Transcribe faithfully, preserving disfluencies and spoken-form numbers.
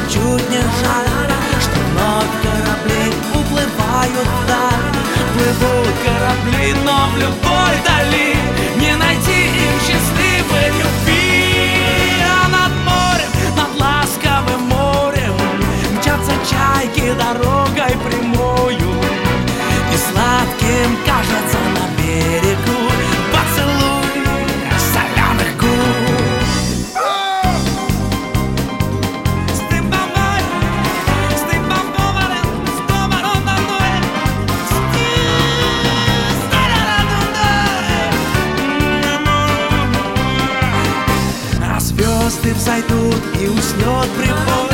чуть не жаль, что вновь корабли уплывают вдаль. Плывут корабли, но в любой дали не найти им счастливой любви. А над морем, над ласковым морем мчатся чайки дорогой прямою, и сладким кажется на берегу поцелуй соленых губ. А звезды взойдут и уснет прибой.